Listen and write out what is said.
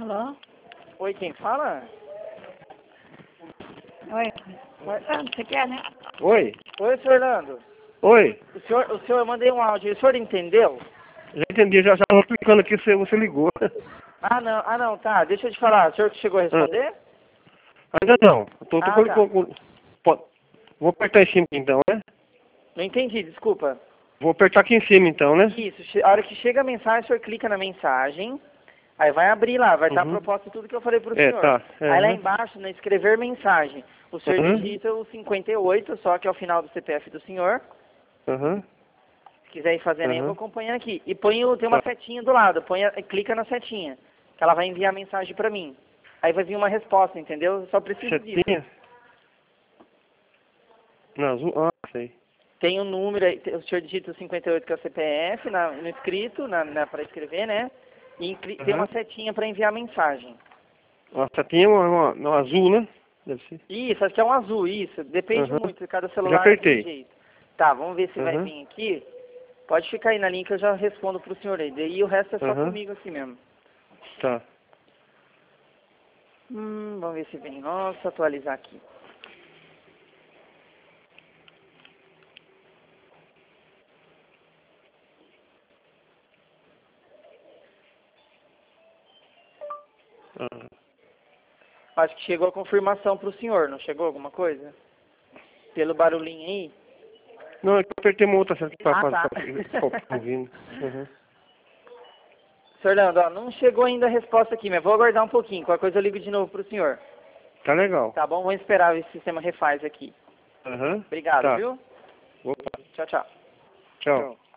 Alô? Oi, quem fala? Oi. Você quer, né? Oi? Oi, senhor Orlando. Oi? O senhor, eu mandei um áudio, o senhor entendeu? Já entendi, já estava clicando aqui, você ligou. Ah não, tá, deixa eu te falar, o senhor que chegou a responder? Ainda não. Tô Tá. Vou apertar em cima então, né? Não entendi, desculpa. Vou apertar aqui em cima então, né? Isso, a hora que chega a mensagem, o senhor clica na mensagem, aí vai abrir lá, vai estar a proposta de tudo que eu falei pro senhor. Tá. Aí lá embaixo, na escrever mensagem, o senhor digita o 58, só que é o final do CPF do senhor. Se quiser ir fazendo aí, eu vou acompanhando aqui. E tem uma setinha do lado, clica na setinha, que ela vai enviar a mensagem pra mim. Aí vai vir uma resposta, entendeu? Eu só preciso disso. Na azul? Sei. Tem um número aí, o senhor digita o 58 que é o CPF no escrito, para escrever, né? E tem uma setinha para enviar a mensagem. Uma setinha no azul, né? Deve ser. Isso, acho que é um azul, isso. Depende muito de cada celular. Já apertei. Jeito. Tá, vamos ver se vai vir aqui. Pode ficar aí na linha que eu já respondo pro senhor aí. Daí o resto é só comigo aqui mesmo. Tá. Vamos ver se vem. Nossa, atualizar aqui. Acho que chegou a confirmação pro senhor, não chegou alguma coisa? Pelo barulhinho aí? Não, é que eu apertei uma outra seta Tá. ouvindo. Senhor Orlando, ó, não chegou ainda a resposta aqui, mas vou aguardar um pouquinho. Qualquer coisa eu ligo de novo pro senhor. Tá legal. Tá bom? Vamos esperar ver se o sistema refaz aqui. Obrigado, viu? Opa. Tchau, tchau. Tchau.